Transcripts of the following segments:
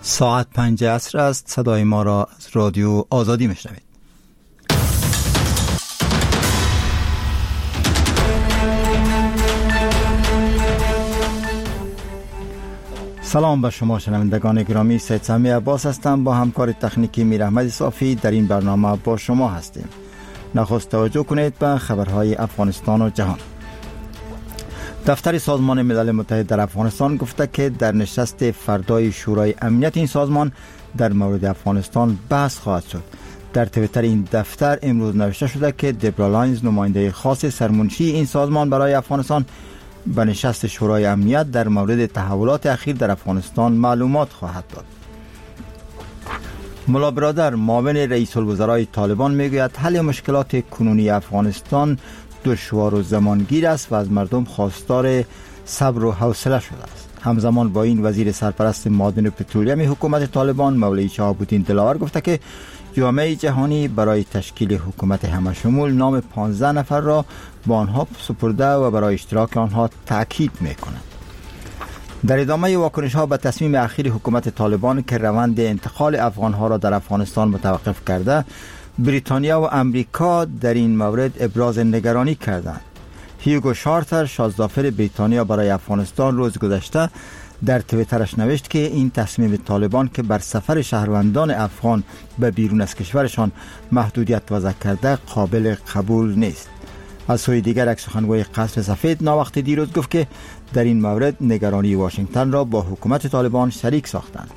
ساعت 5 عصر است. صدای ما را از رادیو آزادی میشنوید. سلام به شما شنوندگان گرامی، سید سمی عباس هستم. با همکار تکنیکی میر احمد صافی در این برنامه با شما هستیم. نخست توجه کنید به خبرهای افغانستان و جهان. دفتر سازمان ملل متحد در افغانستان گفته که در نشست فردای شورای امنیت این سازمان در مورد افغانستان بحث خواهد شد. در توییتر این دفتر امروز نوشته شده که دبرا لاینز، نماینده خاص سرمنشی این سازمان برای افغانستان، به نشست شورای امنیت در مورد تحولات اخیر در افغانستان معلومات خواهد داد. ملا برادر، معاون رئیس الوزرای طالبان، میگوید حل مشکلات کنونی افغانستان دشوار و زمانگیر است و از مردم خواستار صبر و حوصله شده است. همزمان با این وزیر سرپرست معادن و پترولیوم حکومت طالبان مولوی شهاب الدین دلاور گفته که جامعه جهانی برای تشکیل حکومت همشمول نام 15 نفر را با آنها سپرده و برای اشتراک آنها تأکید می‌کند. در ادامه واکنش ها به تصمیم اخیر حکومت طالبان که روند انتقال افغان ها را در افغانستان متوقف کرده، بریتانیا و امریکا در این مورد ابراز نگرانی کردند. هیوگو شارتر، شازدافر بریتانیا برای افغانستان، روز گذشته در توییترش نوشت که این تصمیم طالبان که بر سفر شهروندان افغان به بیرون از کشورشان محدودیت وضع کرده قابل قبول نیست. از سوی دیگر یک سخنگوی قصر سفید ناوقت دیروز گفت که در این مورد نگرانی واشنگتن را با حکومت طالبان شریک ساختند.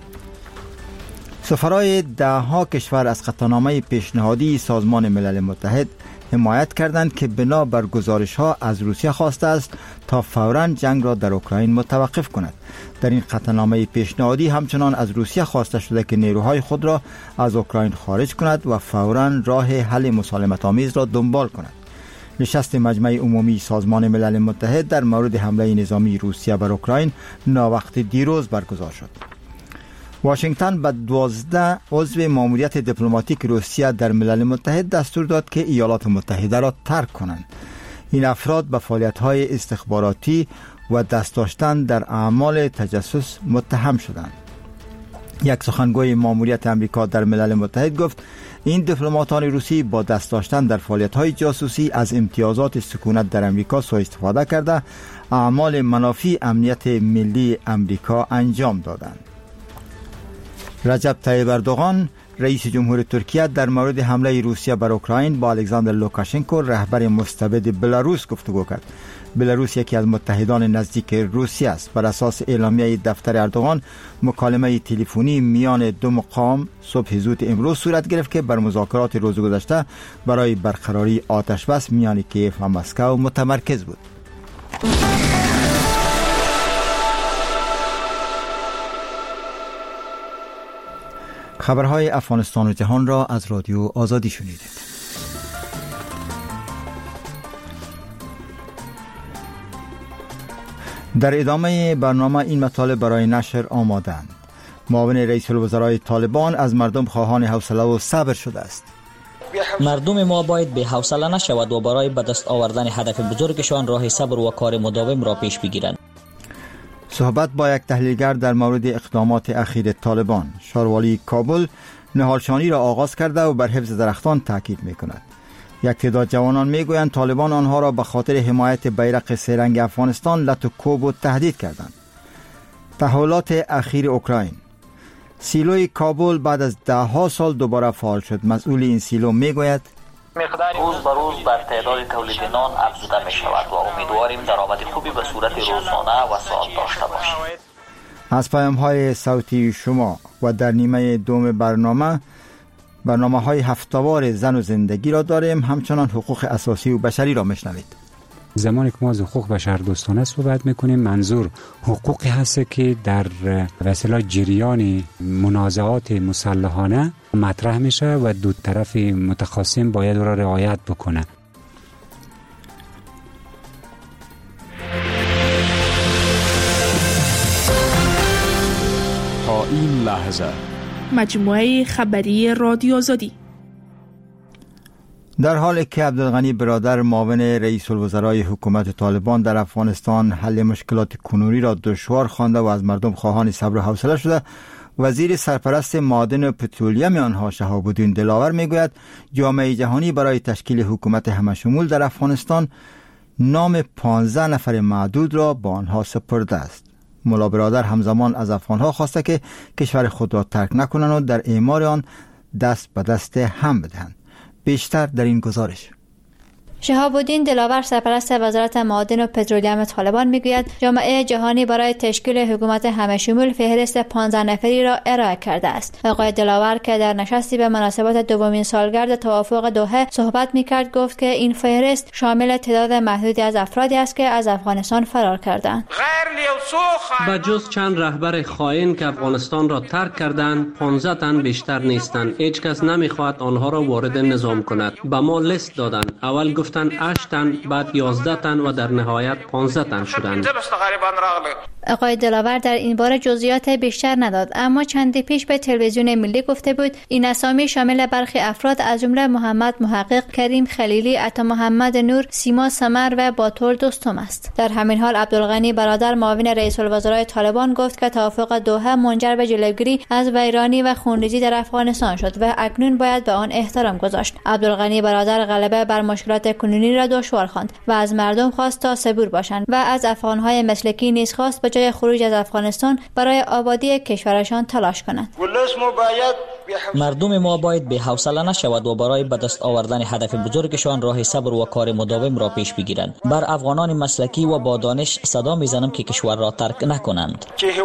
سفرای دهها کشور از قطعنامه پیشنهادی سازمان ملل متحد حمایت کردند که بنا بر گزارش‌ها از روسیه خواسته است تا فوراً جنگ را در اوکراین متوقف کند. در این قطعنامه پیشنهادی همچنان از روسیه خواسته شده که نیروهای خود را از اوکراین خارج کند و فوراً راه حل مسالمت‌آمیز را دنبال کند. نشست مجمع عمومی سازمان ملل متحد در مورد حمله نظامی روسیه بر اوکراین ناوقت دیروز برگزار شد. واشنگتن به 12 عضو ماموریت دیپلماتیک روسیه در ملل متحد دستور داد که ایالات متحده را ترک کنند. این افراد به فعالیت‌های استخباراتی و دست داشتن در اعمال تجسس متهم شدند. یک سخنگوی ماموریت امریکا در ملل متحد گفت این دیپلماتان روسی با دست داشتن در فعالیت‌های جاسوسی از امتیازات سکونت در امریکا سوء استفاده کرده اعمال منافی امنیت ملی امریکا انجام دادند. رجب طیب اردوغان، رئیس جمهور ترکیه، در مورد حمله روسیه بر اوکراین با الکساندر لوکاشنکو، رهبر مستبد بلاروس، گفتگو کرد. بلاروس یکی از متحدان نزدیک روسیه است. بر اساس اعلامیه دفتر اردوغان، مکالمه تلفنی میان دو مقام صبح زود امروز صورت گرفت که بر مذاکرات روز گذشته برای برقراری آتش بس میان کیف و مسکو متمرکز بود. خبرهای افغانستان و جهان را از رادیو آزادی شنیدید. در ادامه برنامه این مطالب برای نشر آمادند. معاون رئیس الوزرای طالبان از مردم خواهان حوصله و صبر شده است. مردم ما باید به حوصله نشود و برای به دست آوردن هدف بزرگشان راه صبر و کار مداوم را پیش بگیرند. صحبت با یک تحلیلگر در مورد اقدامات اخیر طالبان. شاروالی کابل نهالشانی را آغاز کرده و بر حفظ درختان تاکید می‌کند. یک تعداد جوانان میگویند طالبان آنها را به خاطر حمایت بیرق سه رنگ افغانستان لط و کوب و تهدید کردند. تحولات اخیر اوکراین. سیلوی کابل بعد از 10 سال دوباره فعال شد. مسئول این سیلو میگوید روز به روز بر تعداد تولید نان افزوده می شود و امیدواریم درآمد خوبی به صورت روزانه و ساعت داشته باشیم. از پیام‌های صوتی شما و در نیمه دوم برنامه‌های هفته‌وار زن و زندگی را داریم. همچنان حقوق اساسی و بشری را میشنوید. زمانی که ما از حقوق بشردوستانه صحبت میکنیم، منظور حقوقی هست که در وسیله جریان منازعات مسلحانه مطرح میشه و دو طرف متخاصم باید را رعایت بکنه. تا این لحظه مجموعه خبری رادیو آزادی. در حالی که عبدالغنی برادر، معاون رئیس الوزرای حکومت طالبان در افغانستان، حل مشکلات کنونی را دشوار خوانده و از مردم خواهان صبر و حوصله شده، وزیر سرپرست معادن و پترولیم آنها شهاب الدین دلاور میگوید جامعه جهانی برای تشکیل حکومت همشمول در افغانستان نام 15 نفر معدود را با آنها سپرده است. ملا برادر همزمان از افغانها خواسته که کشور خود را ترک نکنند و در اعمار آن دست به دست هم بدهند. بیشتر در این گزارش. شهاب الدین دلاور سرپرست وزارت معادن و پترولیم طالبان میگوید جامعه جهانی برای تشکیل حکومت همشمول فهرست 15 نفری را ارائه کرده است. آقای دلاور که در نشستی به مناسبت دومین سالگرد توافق دوحه صحبت میکرد گفت که این فهرست شامل تعداد محدودی از افرادی است که از افغانستان فرار کردند. با جز چند رهبر خائن که افغانستان را ترک کردند 15 تن بیشتر نیستند. هیچ کس نمیخواهد آنها را وارد نظام کند. با ما لیست دادند. اول گفتند 8 تن، بعد 11 تن و در نهایت 15 تن شدند. آقای دلاور در این باره جزئیات بیشتر نداد، اما چندی پیش به تلویزیون ملی گفته بود این اسامی شامل برخی افراد از جمله محمد محقق، کریم خلیلی، عطا محمد نور، سیما سمر و باتور دوستم است. در همین حال عبدالغنی برادر معاون رئیس الوزراء طالبان گفت که توافق دوحه منجر به جلوگیری از ویرانی و خونریزی در افغانستان شد و اکنون باید به آن احترام گذاشت. عبدالغنی برادر غلبه بر مشکلات کنونی را دشوار خواند و از مردم خواست تا صبور باشند و از افغانهای مسلکی نیز خواست به جای خروج از افغانستان برای آبادی کشورشان تلاش کنند. مردم ما باید به حوصله نشود و برای به دست آوردن هدف بزرگشان راه صبر و کار مداوم را پیش بگیرند. بر افغانان مسلکی و با دانش صدا میزنم که کشور را ترک نکنند.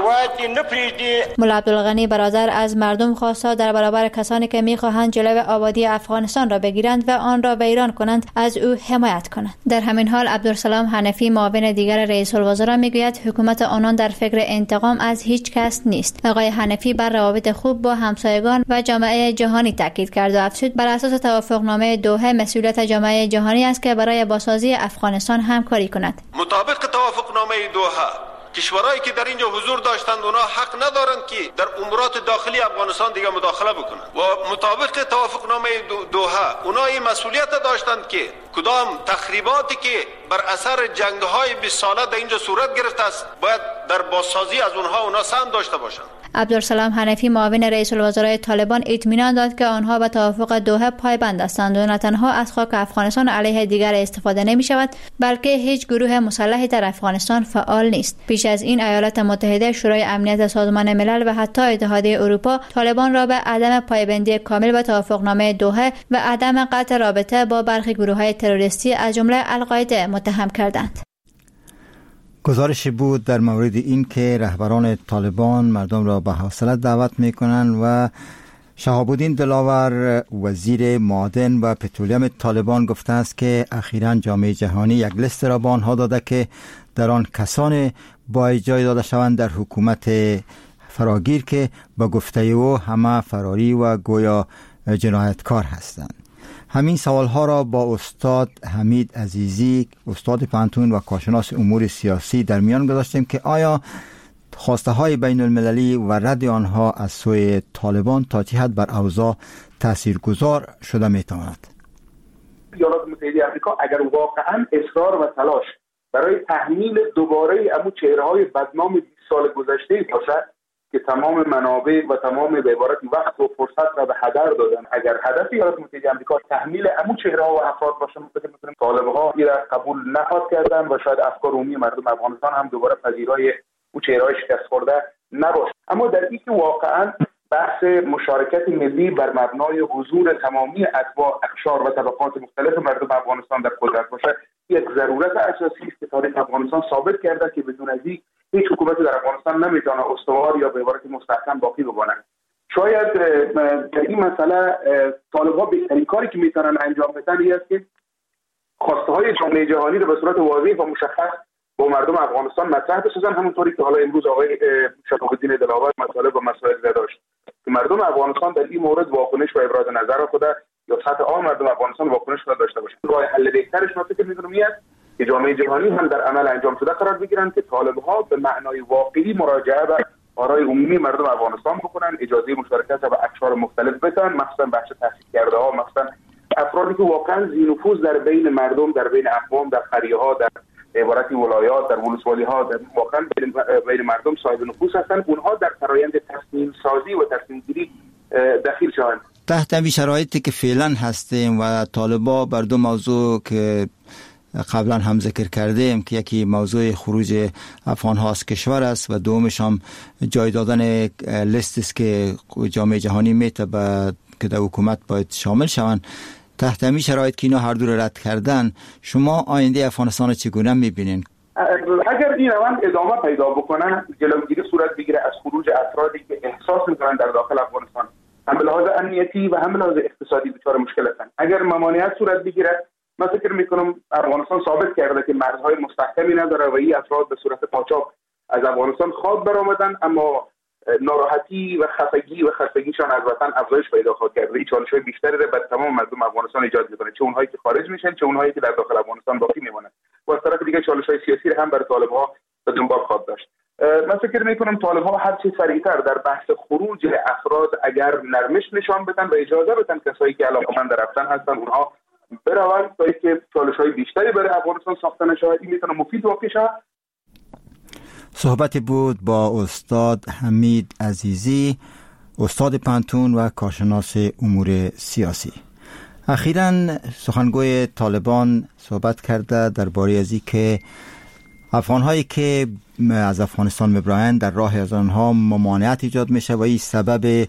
ملا عبدالغنی برادر از مردم خواست در برابر کسانی که میخواهند جلوی آبادی افغانستان را بگیرند و آن را ویران کنند از او حمایت کنند. در همین حال عبدالسلام حنفی معاون دیگر رئیس الوزراء میگوید حکومت آنان در فکر انتقام از هیچ کس نیست. آقای حنفی بر روابط خوب با همسایگان و جامعه جهانی تاکید کرد و افزود بر اساس توافقنامه دوحه مسئولیت جامعه جهانی است که برای بازسازی افغانستان همکاری کند. مطابق توافقنامه دوحه کشورهایی که در اینجا حضور داشتند اونا حق ندارند که در امورات داخلی افغانستان دیگه مداخله بکنند و مطابق توافقنامه دوحه اونا این مسئولیت داشتند که کدام تخریباتی که بر اثر جنگ‌های 20 ساله در اینجا صورت گرفته است باید در بازسازی از اونها اونا سهم داشته باشند. عبدالسلام حنفی معاون رئیس الوزراء طالبان اطمینان داد که آنها به توافق دوحه پایبند هستند و نه تنها از خاک افغانستان علیه دیگر استفاده نمی شود بلکه هیچ گروه مسلحی در افغانستان فعال نیست. پیش از این ایالات متحده، شورای امنیت سازمان ملل و حتی اتحادیه اروپا طالبان را به عدم پایبندی کامل به توافقنامه دوحه و عدم قطع رابطه با برخی گروه‌های تروریستی از جمله القاعده متهم کردند. گزارشی بود در مورد این که رهبران طالبان مردم را به حوصله دعوت میکنند و شهاب الدین دلاور وزیر معادن و پترولیم طالبان گفته است که اخیراً جامعه جهانی یک لیست را به آنها داده که در آن کسان باید جای داده شوند در حکومت فراگیر که با گفته او همه فراری و گویا جنایتکار هستند. همین سوالها را با استاد حمید عزیزی، استاد پانتون و کارشناس امور سیاسی در میان گذاشتیم که آیا خواسته های بین المللی و رد آنها از سوی طالبان تا چه حد بر اوضاع تاثیرگذار شده میتواند؟ ایالات متحده آمریکا اگر واقعا اصرار و تلاش برای تحمیل دوباره امو چهره‌های بدنام 20 سال گذشته باشد که تمام منابع و تمام به عبارت وقت و فرصت را به هدر دادن، اگر هدف ایالات متحده آمریکا تحمیل امو چهره‌ها و افراد باشه، مثلا طالب‌ها این را قبول نخواهد کردن و شاید افکار عمومی مردم افغانستان هم دوباره پذیرای اون چهره‌های شکست خورده نباشه. اما در اینکه واقعا بحث مشارکت ملی بر مبنای حضور تمامی اتباع، اقشار و طبقات مختلف مردم افغانستان در قدرت باشه یک ضرورت اساسی است که تاریخ افغانستان ثابت کرده که بدون از این هیچ حکومتی در افغانستان نمیتونه استوار یا به عبارت مستحکم باقی بمانه. شاید در این مسئله طالب‌ها بهترین کاری که میتونن انجام بدن این است که خواسته های جامعه جهانی رو به صورت واضح و مشخص با مردم افغانستان مطرح بسازن، همونطوری که حالا امروز آقای شهاب الدین دلاور مطالب و مسائل داشت که مردم افغانستان در این مورد واکنش و ابراز نظر خود یا سطح عام مردم افغانستان واکنش خود داشته باشند. راه حل بهترش نکته که می‌دونم که جامعه جهانی هم در عمل انجام شده قرار بگیرند که طالب‌ها به معنای واقعی مراجعه به آرای عمومی مردم افغانستان بکنن، اجازه مشارکت و اقشار مختلف بدن، مخصوصا بخش تحصیلکرده‌ها، مخصوصا افرادی که واقعا ذی نفوذ در بین مردم، در بین اقوام، در قریه‌ها، در عبارت ولایات در ولسوالی ها واقعا بین مردم صاحب نفوذ هستند، اونها در فرآیند تصمیم سازی و تصمیم گیری دخیل شوند. تحت همین شرایطی که فعلا هستیم و طالبا بر دو موضوع که قبلا هم ذکر کردیم که یکی موضوع خروج افغان ها از کشور است و دومش هم جای دادن لیست است که جامعه جهانی میتونه که در حکومت باید شامل شوند، تحت همین شرایط که اینا هر دو رد کردن، شما آینده افغانستان چگونه میبینین؟ اگر این روند ادامه پیدا بکنه، جلوگیری صورت بگیره از خروج افرادی که احساس میکنن در داخل افغانستان هم به لحاظ امنیتی و هم به لحاظ اقتصادی دچار مشکل هستند، اگر ممانعت صورت بگیره، من فکر میکنم افغانستان ثابت کرده که مرزهای مستحکمی نداره و این افراد به صورت قاچاق از افغانستان خواب برآمدن، اما ناراحتی و خستگیشان از وطن افزایش پیدا خواهد کرد و این چالش‌های بیشتری را بر تمام مردم افغانستان ایجاد می‌کنه، چه اونهایی که خارج میشن چه اونهایی که در داخل افغانستان باقی میمونن و از طرف دیگه چالش‌های سیاسی را هم بر طالب‌ها به دنبال خواهد داشت. من فکر می‌کنم طالب‌ها هر چه سریعتر در بحث خروج افراد اگر نرمش نشان بدن و اجازه بدن کسایی که علاقه‌مند رفتن هستن اونها بروند تا اینکه چالش‌های بیشتری برای افغانستان ساخته نشه، این میتونه مفید واقع شه. صحبت بود با استاد حمید عزیزی، استاد پانتون و کارشناس امور سیاسی. اخیراً سخنگوی طالبان صحبت کرده درباره از اینکه افغان‌هایی که از افغانستان میبرند در راه از آنها ممانعت ایجاد میشه و این سبب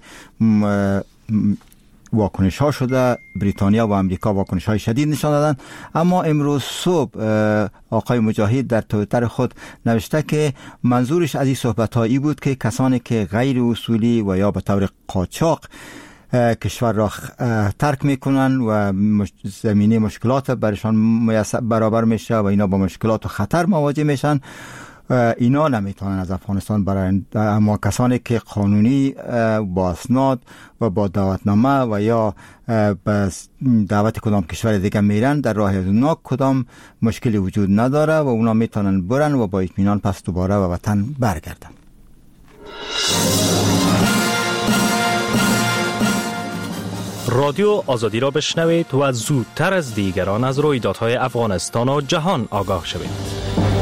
واکنش ها شده. بریتانیا و امریکا واکنش های شدید نشان دادن، اما امروز صبح آقای مجاهد در توییتر خود نوشته که منظورش از این صحبت هایی بود که کسانی که غیر اصولی و یا به طور قاچاق کشور را ترک میکنن و زمینه مشکلات برشان برابر میشه و اینا با مشکلات و خطر مواجه میشن، اینا نمیتونن از افغانستان برن، اما کسانی که قانونی با اسناد و با دعوتنامه و یا به دعوت کدام کشور دیگه میرن، در راه از اونا کدام مشکلی وجود نداره و اونا میتونن برن و با اطمینان پس دوباره به وطن برگردن. رادیو آزادی را بشنوید و زودتر از دیگران از رویدادهای افغانستان و جهان آگاه شوید.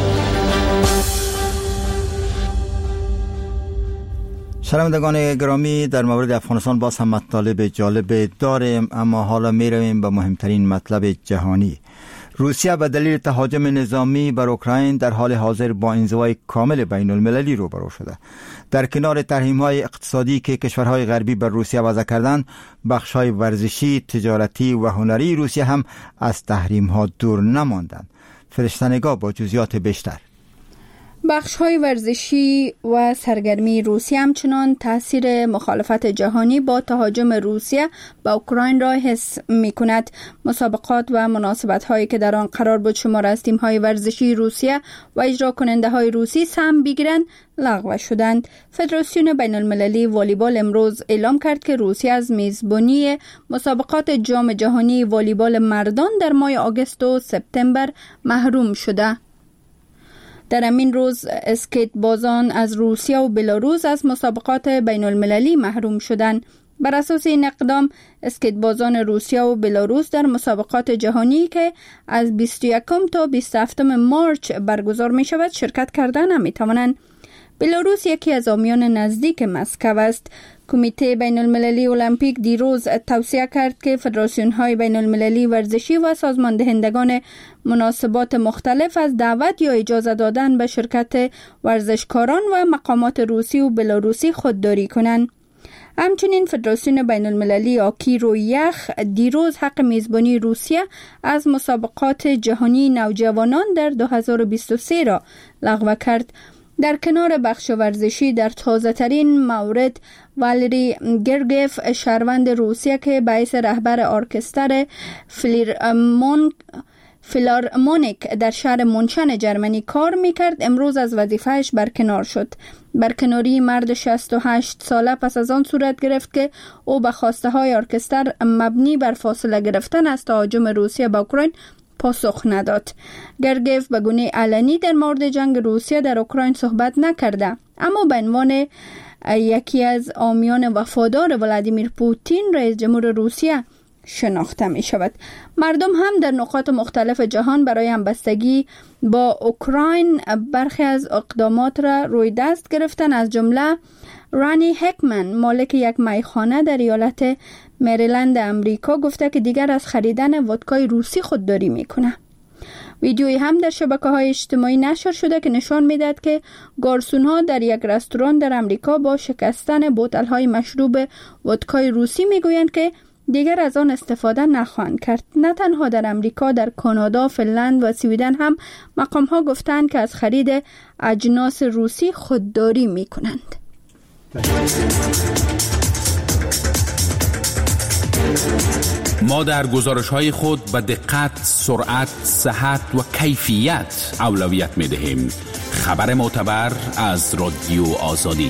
شنوندگان گرامی، در مورد افغانستان باز هم مطالب جالب داریم، اما حالا میرویم به مهمترین مطلب جهانی. روسیه به دلیل تهاجم نظامی بر اوکراین در حال حاضر با انزوای کامل بین المللی روبرو شده. در کنار تحریم‌های اقتصادی که کشورهای غربی بر روسیه وضع کردند، بخش‌های ورزشی، تجارتی و هنری روسیه هم از تحریم‌ها دور نماندند. فرشته نگاه با جزئیات بیشتر. بخش‌های ورزشی و سرگرمی روسیه همچنان تاثیر مخالفت جهانی با تهاجم روسیه به اوکراین را حس می‌کند. مسابقات و مناسبت‌هایی که در آن قرار بود شمار از تیم‌های ورزشی روسیه و اجرا کننده‌های روسی سهم بگیرند لغو شدند. فدراسیون بین‌المللی والیبال امروز اعلام کرد که روسیه از میزبانی مسابقات جام جهانی والیبال مردان در ماه آگوست و سپتامبر محروم شده. در همین روز اسکیت بازان از روسیه و بلاروس از مسابقات بین المللی محروم شدند. بر اساس این اقدام اسکیت بازان روسیه و بلاروس در مسابقات جهانی که از 21 تا 27 مارچ برگزار می شود شرکت کردن نمی توانند. بلاروس یکی از حامیان نزدیک مسکو است. کمیته بین المللی المپیک دیروز توصیه کرد که فدراسیون‌های بین المللی ورزشی و سازماندهندگان مناسبات مختلف از دعوت یا اجازه دادن به شرکت ورزشکاران و مقامات روسی و بلاروسی خودداری کنند. همچنین فدراسیون بین المللی آکی رو یخ دیروز حق میزبانی روسیه از مسابقات جهانی نوجوانان در 2023 را لغو کرد. در کنار بخش ورزشی در تازه ترین مورد والری گرگیف شهروند روسیه که باعث رهبر ارکستر فیلارمونیک در شهر مونشن جرمنی کار میکرد امروز از وظیفهش برکنار شد. برکناری مرد 68 ساله پس از آن صورت گرفت که او به خواسته های ارکستر مبنی بر فاصله گرفتن از تهاجم روسیه به اوکراین پاسخ نداد. گرگیف به گونه علنی در مورد جنگ روسیه در اوکراین صحبت نکرده، اما به عنوان یکی از حامیان وفادار ولادیمیر پوتین رئیس جمهور روسیه شناخته می شود. مردم هم در نقاط مختلف جهان برای همبستگی با اوکراین برخی از اقدامات را روی دست گرفتن، از جمله رانی هکمن مالک یک میخانه در ایالت مریلند امریکا گفته که دیگر از خریدن ودکای روسی خودداری میکنه. ویدیویی هم در شبکه‌های اجتماعی نشر شده که نشان میدهد که گارسون‌ها در یک رستوران در امریکا با شکستن بوتل‌های مشروب ودکای روسی میگویند که دیگر از آن استفاده نخواهند کرد. نه تنها در امریکا، در کانادا، فنلند و سویدن هم مقام‌ها گفتند که از خرید اجناس روسی خودداری میکنند. ما در گزارش‌های خود به دقت، سرعت، صحت و کیفیت اولویت می‌دهیم. خبر معتبر از رادیو آزادی.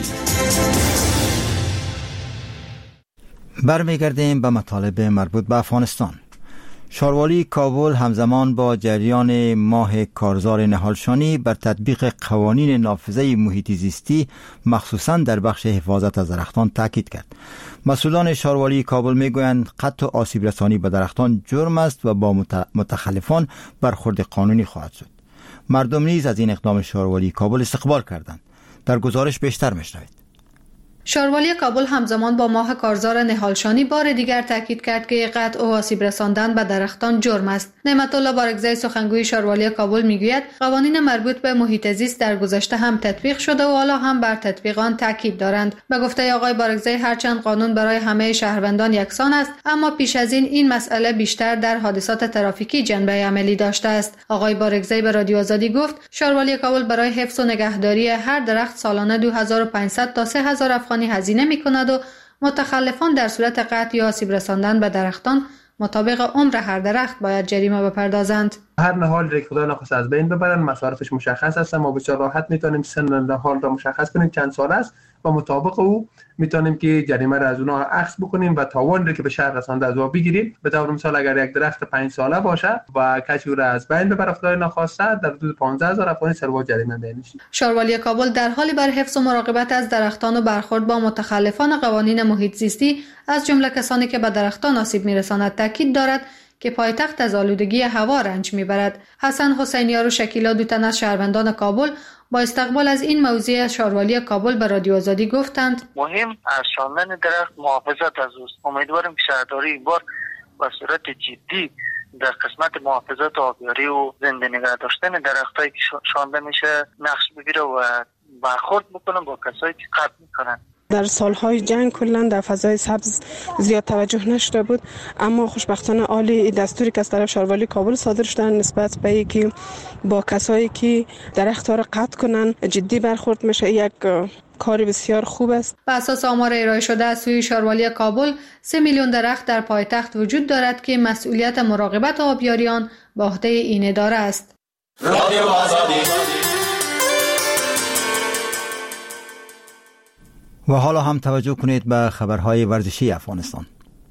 برمیگردیم به مطالب مربوط به افغانستان. شاروالی کابل همزمان با جریان ماه کارزار نهالشانی بر تطبیق قوانین نافذه محیط زیستی مخصوصاً در بخش حفاظت از درختان تاکید کرد. مسئولان شاروالی کابل میگویند قطع و آسیب رسانی به درختان جرم است و با متخلفان برخورد قانونی خواهد شد. مردم نیز از این اقدام شاروالی کابل استقبال کردند. در گزارش بیشتر میشنوید. شاروالی کابل همزمان با ماه کارزار نهالشانی بار دیگر تاکید کرد که قطع و آسیب رساندن به درختان جرم است. نعمت الله بارگزای سخنگوی شاروالی کابل میگوید قوانین مربوط به محیط زیست در گذشته هم تطبیق شده و حالا هم بر تطبیق آن تاکید دارند. به گفته آقای بارگزای هرچند قانون برای همه شهروندان یکسان است، اما پیش از این مسئله بیشتر در حادثات ترافیکی جنبه عملی داشته است. آقای بارگزای به رادیو آزادی گفت شاروالی کابل برای حفظ و نگهداری هر درخت سالانه 2500 تا 3000 افغانی هزینه می‌کند و متخلفان در صورت قطع یا آسیب رساندن به درختان مطابق عمر هر درخت باید جریمه بپردازند. هر نهال را خدا نخواسته از بین ببرن، مصارفش مشخص است، ما بسیار راحت میتونیم سن نهال را مشخص کنیم چند سال است و مطابق او میتونیم که جریمه را از اونها اخذ بکنیم و تاوان را که به شهر رسانده از او بگیریم. به طور مثال اگر یک درخت 5 ساله باشه و کسی او را از بین ببره خدای نخواسته در حدود 15000 افغانی سروا جریمه بینشید. شاروالی کابل در حالی بر حفظ و مراقبت از درختان و برخورد با متخلفان قوانین محیط زیستی از جمله کسانی که به درختان آسیب میرساند تاکید دارد که پایتخت از آلودگی هوا رنج میبرد. حسن حسینیار و شکیلا دو تن از شهروندان کابل با استقبال از این موضوع شاروالی کابل به رادیو آزادی گفتند مهم از شاندن درخت محافظت از اوست. امیدوارم که شهرداری این بار به صورت جدی در قسمت محافظت آبیاری و زنده نگه داشتن درختایی که شانده میشه نقش بگیره و برخورد بکنن با کسایی که قطع میکنن. در سالهای جنگ کلا در فضای سبز زیاد توجه نشده بود، اما خوشبختانه عالی دستوری که از طرف شاروالی کابل صادر شدن نسبت به اینکه با کسایی که درخت‌ها را قطع کنن جدی برخورد میشه، یک کاری بسیار خوب است. بر اساس آمار ارائه شده از سوی شاروالی کابل 3 میلیون درخت در پایتخت وجود دارد که مسئولیت مراقبت آبیاریان به عهده این اداره است. رادیو آزادی. و حالا هم توجه کنید به خبرهای ورزشی افغانستان.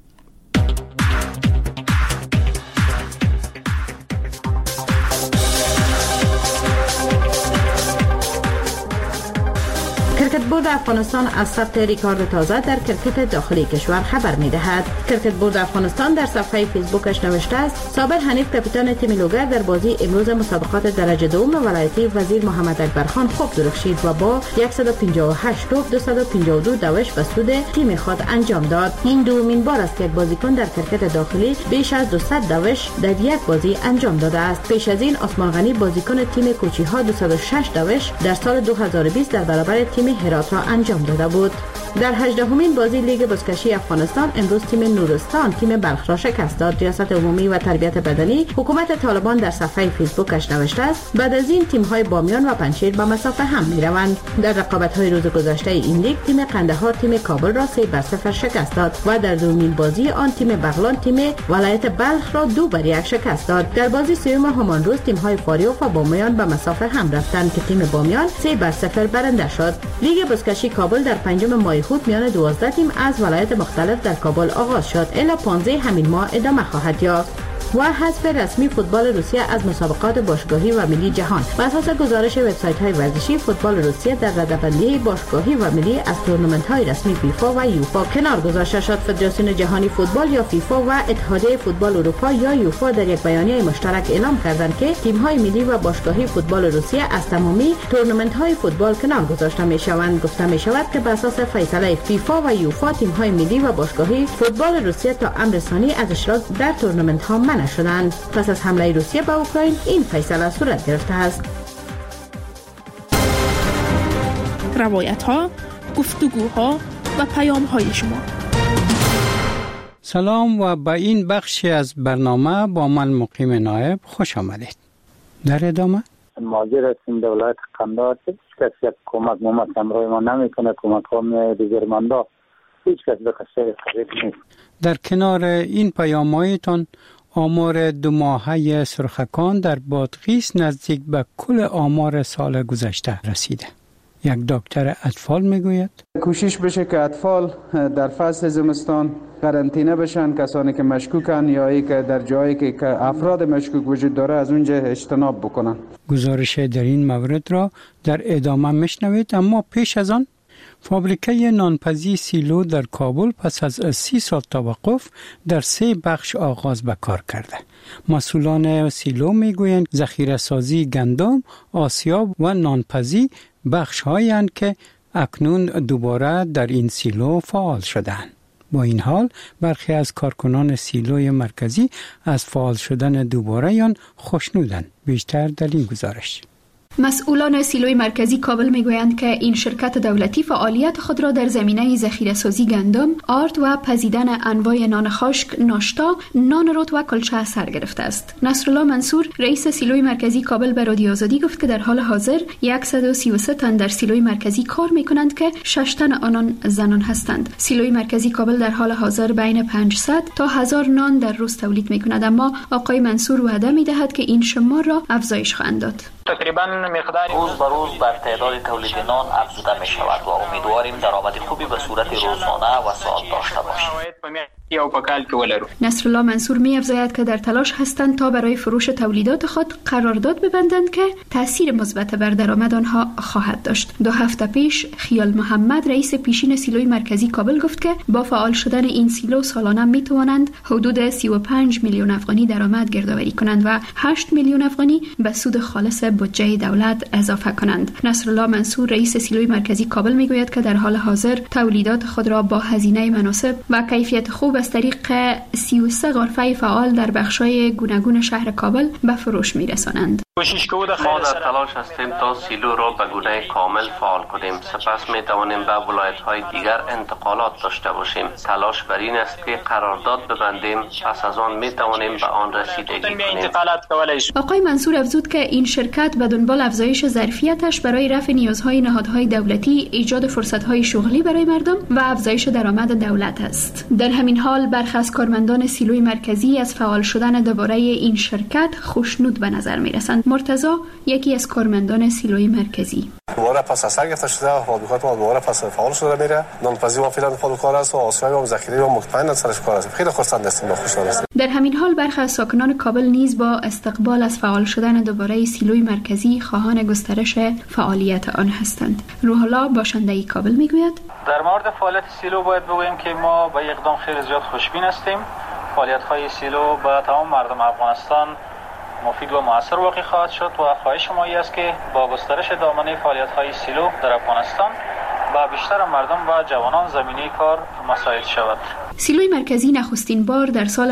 کرکت بورد افغانستان از ثبت ریکارد تازه در کرکت داخلی کشور خبر می‌دهد. کرکت بورد افغانستان در صفحه فیسبوکش نوشته است صابر حنیف کاپیتان تیم لوگر در بازی امروز مسابقات درجه دوم ولایتی وزیر محمد اکبرخان خوب درخشید و با 158 توپ 252 دوش به سود تیم خود انجام داد. این دومین بار است که یک بازیکن در کرکت داخلی بیش از 200 دوش در یک بازی انجام داده است. پیش از این عثمان غنی بازیکن تیم کوچی‌ها 206 دوش در سال 2020 در برابر تیم هرات را انجام داده بود. در 18مین بازی لیگ بزکشی افغانستان امروز تیم نورستان تیم بلخ را شکست داد. ریاست عمومی و تربیت بدنی حکومت طالبان در صفحه فیسبوکش نوشته است بعد از این تیم‌های بامیان و پنجشیر به مسافه هم می‌روند. در رقابت‌های روز گذشته این لیگ تیم قندهار تیم کابل را 3-0 شکست داد و در دومین بازی آن تیم بغلان تیم ولایت بلخ را 2-1 شکست داد. در بازی سوم همان روز تیم‌های فاریوف و بامیان به مسافه هم رفتند که تیم بامیان 3-0 برنده شد. لیگ بزکشی کابل در 5 ماه خود میان 12 تیم از ولایت مختلف در کابل آغاز شد. الی 15 همین ماه ادامه خواهد یافت. و حذف رسمی فوتبال روسیه از مسابقات باشگاهی و ملی جهان. بر اساس گزارش وبسایت‌های ورزشی، فوتبال روسیه در رده‌بندی باشگاهی و ملی از تورنمنت‌های رسمی فیفا و یوفا کنار گذاشته شد. فدراسیون جهانی فوتبال یا فیفا و اتحادیه فوتبال اروپا یا یوفا در یک بیانیه مشترک اعلام کردند که تیم‌های ملی و باشگاهی فوتبال روسیه از تمامی تورنمنت‌های فوتبال کنار گذاشته می‌شوند. گفته می‌شود که بر اساس فیصله فیفا و یوفا تیم‌های ملی و باشگاهی فوتبال روسیه تا امر ثانی از اشتراک در تورنمنت‌ها منع شدند. پس از حمله روسیه به اوکراین این فیصله صورت گرفته است. روایت‌ها، گفتگوها و پیام‌های شما. سلام و به این بخشی از برنامه با من مقیم نایب خوش آمدید. در ادامه مهاجر هستیم در ولایت قندهار. هیچ کس یک کمک همراه ما نمیکنه. کمک ها میاد دیگرمندا، هیچ کس به قصه قریب نیست. در کنار این پیام‌هایتان آمار 2 ماهه سرخکان در بادغیس نزدیک به کل آمار سال گذشته رسیده. یک دکتر اطفال میگوید کوشش بشه که اطفال در فصل زمستان قرنطینه بشن، کسانی که مشکوکن یا ای که در جایی که افراد مشکوک وجود داره از اونجا اجتناب بکنن. گزارش در این مورد را در ادامه میشنوید، اما پیش از آن فابریکه نانپزی سیلو در کابل پس از 30 سال توقف در 3 بخش آغاز به کار کرده. مسئولان سیلو میگویند ذخیره سازی گندم، آسیاب و نانپزی بخش هایند که اکنون دوباره در این سیلو فعال شدند. با این حال برخی از کارکنان سیلوی مرکزی از فعال شدن دوباره آن خوشنودند. بیشتر در این گزارش. مسئولان سیلوی مرکزی کابل میگویند که این شرکت دولتی فعالیت خود را در زمینه ذخیره سازی گندم، آرد و پزیدن انواع نان خشک، ناشتا، نان رود و کلچه سر گرفته است. نصرالله منصور رئیس سیلوی مرکزی کابل به رادیو آزادی گفت که در حال حاضر 133 تن در سیلوی مرکزی کار میکنند که 6 تن آنان زنان هستند. سیلوی مرکزی کابل در حال حاضر بین 500 تا 1000 نان در روز تولید میکند، اما آقای منصور وعده میدهد که این شمار را افزایش خواهند داد. تقریبا مقدار روز به روز بر تعداد تولید نان افزوده می شود و امیدواریم درآمد خوبی به صورت روزانه و ساعت داشته باشیم. نصرالله منصور می افزاید که در تلاش هستند تا برای فروش تولیدات خود قرارداد ببندند که تاثیر مثبت بر درآمد آنها خواهد داشت. 2 هفته پیش خیال محمد رئیس پیشین سیلوی مرکزی کابل گفت که با فعال شدن این سیلو سالانه می توانند حدود 35 میلیون افغانی درآمد گردآوری کنند و 8 میلیون افغانی به سود خالص بودجه دولت اضافه کنند. نصرالله منصور رئیس سیلوی مرکزی کابل می گوید که در حال حاضر تولیدات خود را با هزینه مناسب و کیفیت خوب از طریق 33 غرفه فعال در بخش‌های گوناگون شهر کابل به فروش می‌رسانند. ما در تلاش هستیم تا سیلو را به گونه کامل فعال کنیم. سپس می توانیم به ولایت‌های دیگر انتقالات داشته باشیم. تلاش بر این است که قرارداد ببندیم، پس از آن می توانیم به آن رسیدگی کنیم. آقای منصور افزود که این شرکت به دنبال افزایش ظرفیتش برای رفع نیازهای نهادهای دولتی، ایجاد فرصت‌های شغلی برای مردم و افزایش درآمد دولت است. در همین حال برخی از کارمندان سیلوی مرکزی از فعال شدن دوباره این شرکت خوشنود به نظر می‌رسند. مرتضی یکی از کارمندان سیلوی مرکزی: دوباره پس از سر گرفته شده و فابریکات ما دوباره پس فعال شده میره. نانپزی ما فعلا فعال کار است و آسیاب و ذخیره ما مطمئن سرش کار است. خیلی خرسند هستیم و خوشحال هستیم. در همین حال برخی از ساکنان کابل نیز با استقبال از فعال شدن دوباره سیلوی مرکزی خواهان گسترش فعالیت آن هستند. روح الله باشنده کابل میگوید: در مورد فعالیت سیلو باید بگوییم که ما به اقدام خیلی زیاد خوشبین هستیم. فعالیت‌های سیلو به تمام مردم افغانستان مفید و مؤثر واقع خواهد شد و خواهش ما است که با گسترش دامنه فعالیت‌های سیلو در افغانستان با بیشتر مردم و جوانان زمینه کار مساعد شود. سیلوی مرکزی نخستین بار در سال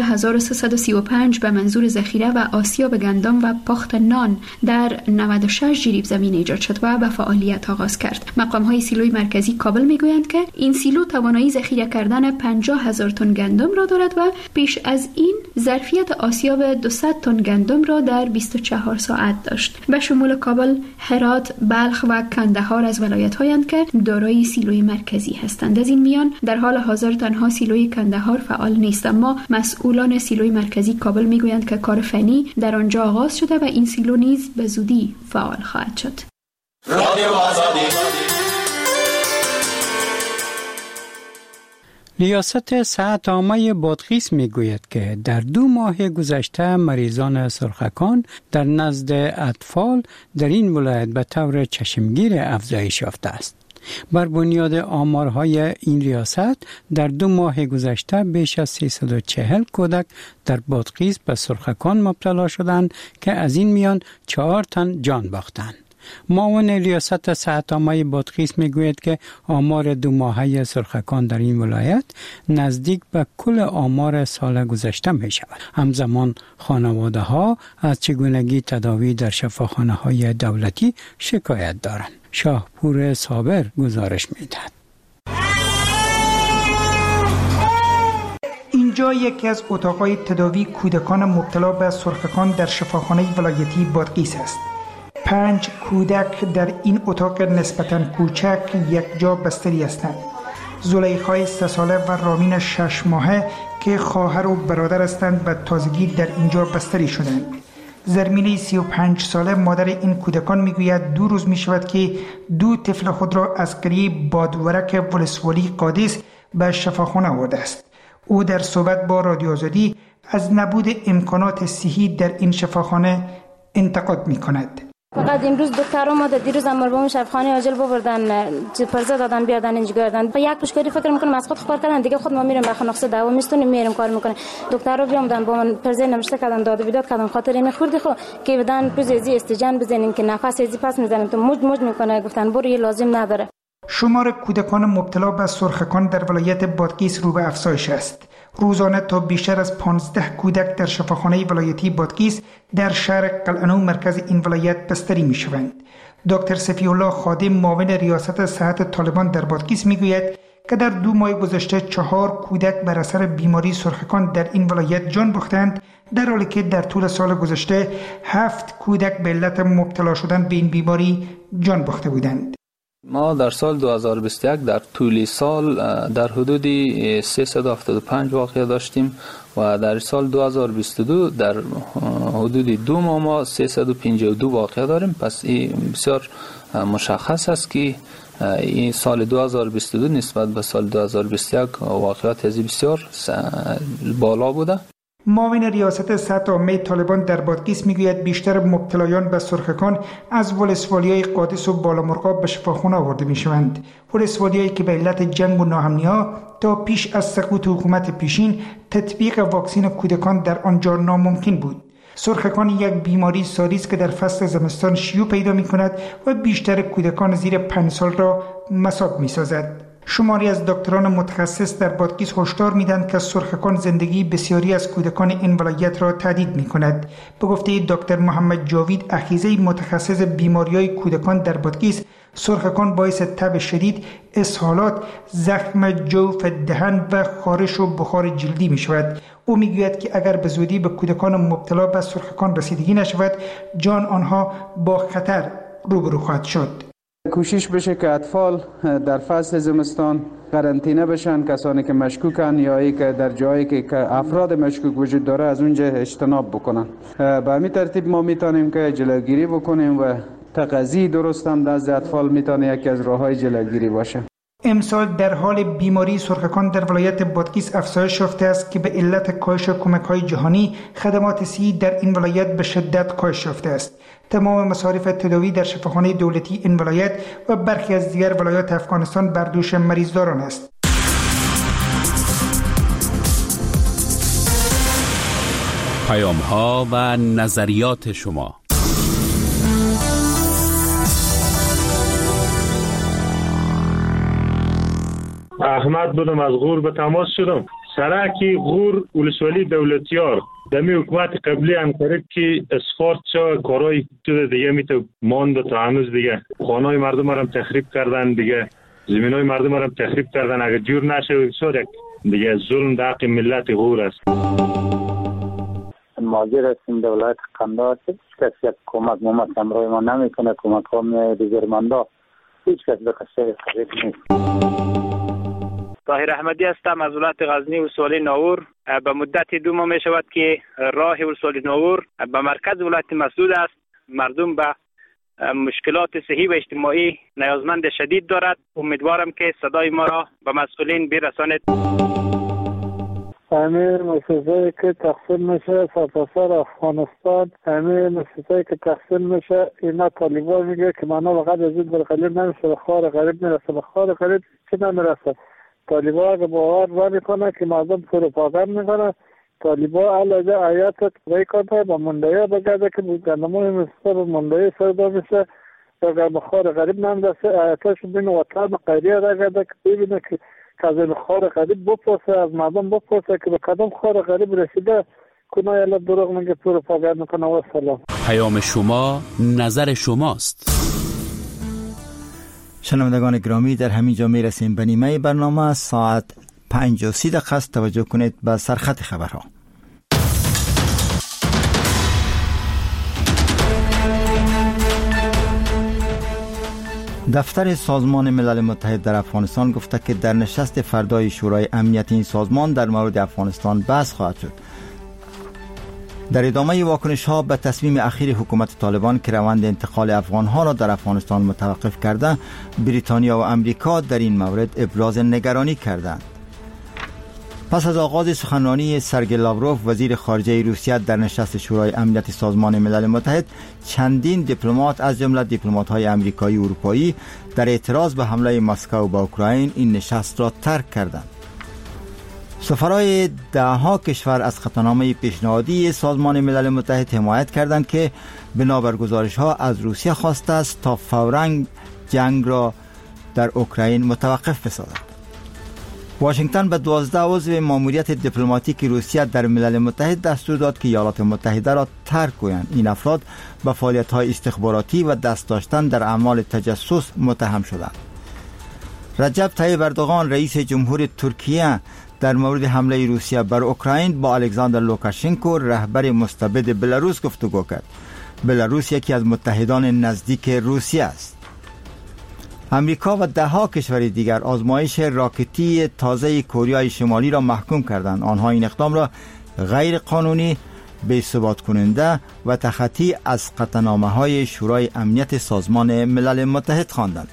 1335 به منظور ذخیره و آسیاب گندم و پخت نان در 96 جریب زمین ایجاد شد و به فعالیت آغاز کرد. مقام‌های سیلوی مرکزی کابل میگویند که این سیلو توانایی ذخیره کردن 50,000 تن گندم را دارد و پیش از این ظرفیت آسیاب 200 تن گندم را در 24 ساعت داشت. به شمول کابل، هرات، بلخ و کندهار از ولایت‌هایند که دارای سیلوی مرکزی هستند. از این میان در حال حاضر تنها سیلوی کندهار فعال نیست، اما مسئولان سیلوی مرکزی کابل میگویند که کار فنی در آنجا آغاز شده و این سیلو نیز به زودی فعال خواهد شد. ریاست صحت عامه بادغیس میگوید که در 2 ماه گذشته مریضان سرخکان در نزد اطفال در این ولایت به طور چشمگیر افزایش یافته است. بر بنیاد آمارهای این ریاست در 2 ماه گذشته بیش از 340 کودک در بادغیس به سرخکان مبتلا شدند که از این میان 4 تن جان باختند. معاون ریاست صحت عامه بادغیس میگوید که آمار 2 ماهه سرخکان در این ولایت نزدیک به کل آمار سال گذشته می شود. همزمان خانواده ها از چگونگی تداوی در شفاخانه های دولتی شکایت دارند. شاهپور صابر گزارش میدهد. اینجا یکی از اتاقهای تداوی کودکان مبتلا به سرخکان در شفاخانه ولایتی بادغیس است. 5 کودک در این اتاق نسبتاً کوچک یک جا بستری هستند. زلیخای 3 ساله و رامین 6 ماهه که خواهر و برادر هستند به تازگی در اینجا بستری شدند. زرمینه 35 ساله مادر این کودکان میگوید 2 روز می شود که 2 طفل خود را از قریه بادورک ولسوالی قادس به شفاخانه آورده است. او در صحبت با رادیو آزادی از نبود امکانات صحی در این شفاخانه انتقاد می کند. فقط امروز دکتر اومد، دیروز هم مربوم شفاخانه عاجل بردن، پرزه دادن بیادن اینجا گردن. با یک پشکاری فکر میکنم از خود خبر کردن، دیگه خود ما میریم به خانقصه دعوا میستونیم میریم کار میکنه. دکتر رو بیامدن با من پرزه نوشته کردن، داد و بیداد کردن، خاطر این خوردی خو که بدن پزی استجان بزنین که نفس ازی پس میزنن تو موج میکنه. گفتن برو یه لازم نداره. شمار کودکان مبتلا به سرخکان در ولایت بادغیس رو به افزایش است. روزانه تا بیشتر از 15 کودک در شفاخانه ولایتی بادغیس در شهر قلعه‌نو مرکز این ولایت بستری می شوند. دکتر صفی الله خادم معاون ریاست صحت طالبان در بادغیس می گوید که در 2 ماه گذشته 4 کودک بر اثر بیماری سرخکان در این ولایت جان باختند، در حالی که در طول سال گذشته 7 کودک به علت مبتلا شدن به این بیماری جان باخته بودند. ما در سال 2021 در طول سال در حدود 375 واقعه داشتیم و در سال 2022 در حدود 2 ماه ما 352 واقعه داریم. پس این بسیار مشخص است که این سال 2022 نسبت به سال 2021 واقعات بسیار بالا بوده. معاون ریاست صحت عامه طالبان در بادغیس میگوید بیشتر مبتلایان به سرخکان از ولسوالی‌های قادس و بالامرغاب به شفاخانه آورده میشوند. ولسوالی‌هایی که به علت جنگ و ناامنی‌ها تا پیش از سقوط حکومت پیشین تطبیق واکسن کودکان در آنجا ناممکن بود. سرخکان یک بیماری ساری است که در فصل زمستان شیوع پیدا می‌کند و بیشتر کودکان زیر 5 سال را مصاب می‌سازد. شماری از دکتران متخصص در بادغیس هشدار میدن که سرخکان زندگی بسیاری از کودکان این ولایت را تهدید میکند. به گفته دکتر محمد جاوید اخیزه متخصص بیماری‌های کودکان در بادغیس، سرخکان باعث تب شدید، اسهالات، زخم جوف دهن و خارش و بخار جلدی می شود. او می گوید که اگر به زودی به کودکان مبتلا به سرخکان رسیدگی نشود، جان آنها با خطر روبرو خواهد شد. کوشش بشه که اطفال در فصل زمستان قرنطینه بشن، کسانی که مشکوکن یا ای که در جایی که افراد مشکوک وجود داره از اونجا اجتناب بکنن. به همین ترتیب ما میتونیم که جلوگیری بکنیم و تغذیه درست هم نزد اطفال میتونه یکی از راههای جلوگیری باشه. امسال در حال بیماری سرخکان در ولایت بادغیس افزایش یافته است که به علت کاهش کمک‌های جهانی خدمات صحی در این ولایت به شدت کاهش یافته است. تمام مصارف تداوی در شفاخانه دولتی این ولایت و برخی از دیگر ولایات افغانستان بر دوش مریضداران است. پیام‌ها و نظریات شما. احمد بودم از غور به تماس شدم. سرکی غور ولسوالی دولتیار دمی حکومت قبلی انکارید که اسفارت شا کارهای دیگه میتو ماند تا هنوز دیگه خانه‌های مردم هم تخریب کردن، دیگه زمینای مردم هم تخریب کردن. اگر جور نشه بسیار یک دیگه ظلم در حق ملت غور است. ماجر است این دولت قندار هیچ کس یک کمک همراه ما نمیکنه. کمک ها میاد دیگر مندا هیچ کس به قصه خرید نیست. طاهر احمدی هستم از ولایت غزنی ولسوالی ناور. به مدت 2 ماه می شود که راه ولسوالی ناور به مرکز ولایت مسدود است. مردم به مشکلات صحی و اجتماعی نیازمند شدید دارد. امیدوارم که صدای ما را به مسئولین برساند. همه مسیحایی که تقسیم میشه سرتاسر افغانستان، همه مسیحایی که تقسیم میشه اینا طالبان میگه که مانا فقط از این برقلیب نمیشه به خار غریب میرسه. به خار غریب چی نمیرسه؟ طالبان اگه باور نمیکنه که مردم پروپاگاند میکنه، طالبان علاوه آیات میکنه با مندایی بگرده که گندمای مسیحا به مندایی سردا میشه. اگر به خار غریب نمیرسه آیاتش بین وطن قیریه را گرده که ببینه که از این خار غریب بپرسه، از مردم بپرسه که به کدام خار غریب رسیده، کنه یلا دروغ میگه پروپاگاند میکنه. و سلام. پیام شما نظر شماست. شنوندگان گرامی، در همین جا میرسیم به نیمه برنامه. ساعت 5:30 است. توجه کنید به سرخط خبرها. دفتر سازمان ملل متحد در افغانستان گفته که در نشست فردای شورای امنیت این سازمان در مورد افغانستان بحث خواهد شد. در ادامه واکنش ها به تصمیم اخیر حکومت طالبان که روند انتقال افغان ها را در افغانستان متوقف کرده، بریتانیا و امریکا در این مورد ابراز نگرانی کردند. پس از آغاز سخنرانی سرگئی لاوروف وزیر خارجه روسیه در نشست شورای امنیت سازمان ملل متحد، چندین دیپلمات از جمله دیپلمات‌های آمریکایی و اروپایی در اعتراض به حمله مسکو به اوکراین این نشست را ترک کردند. سفرای دهها کشور از خطرنامه پیشنهادی سازمان ملل متحد حمایت کردند که بنابر گزارش‌ها از روسیه خواسته است تا فوراً جنگ را در اوکراین متوقف بسازد. واشنگتن به 12 عضو ماموریت دیپلماتیک روسیه در ملل متحد دستور داد که ایالات متحده را ترک کنند. این افراد به فعالیت‌های استخباراتی و دست داشتن در اعمال تجسس متهم شدند. رجب طیب اردوغان رئیس جمهور ترکیه در مورد حمله روسیه بر اوکراین با الکساندر لوکاشنکو رهبر مستبد بلاروس گفتگو کرد. بلاروس یکی از متحدان نزدیک روسیه است. امریکا و دهها کشور دیگر آزمایش راکتی تازه کره شمالی را محکوم کردند. آنها این اقدام را غیر قانونی، بی‌ثبات کننده و تخطی از قطعنامه‌های شورای امنیت سازمان ملل متحد خواندند.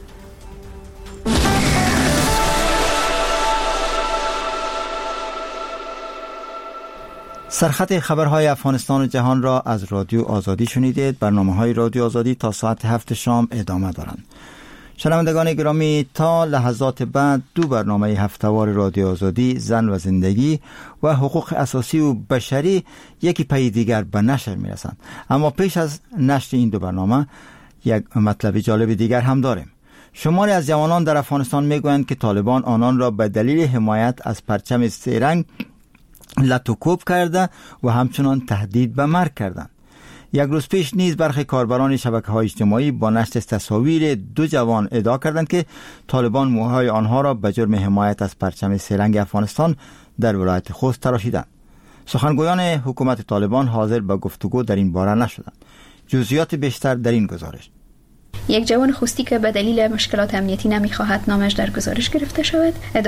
سرخط خبرهای افغانستان و جهان را از رادیو آزادی شنیدید. برنامه‌های رادیو آزادی تا ساعت 7 شام ادامه دارند. شنوندگان گرامی، تا لحظات بعد دو برنامه هفته‌وار رادیو آزادی، زن و زندگی و حقوق اساسی و بشری، یکی پی دیگر به نشر میرسند. اما پیش از نشر این دو برنامه یک مطلب جالب دیگر هم داریم. شماری از جوانان در افغانستان میگویند که طالبان آنان را به دلیل حمایت از پرچم سه رنگ لطوکوب کرده و همچنان تهدید به مرگ کردند. یک روز پیش نیز برخی کاربران شبکه‌های اجتماعی با نشر تصاویر دو جوان ادعا کردند که طالبان موهای آنها را به جرم حمایت از پرچم سه رنگ افغانستان در ولایت خوست تراشیدند. سخنگویان حکومت طالبان حاضر به گفتگو در این باره نشدند. جزئیات بیشتر در این گزارش. یک جوان خوستی که به دلیل مشکلات امنیتی نمیخواهد نامش در گزارش گرفته شود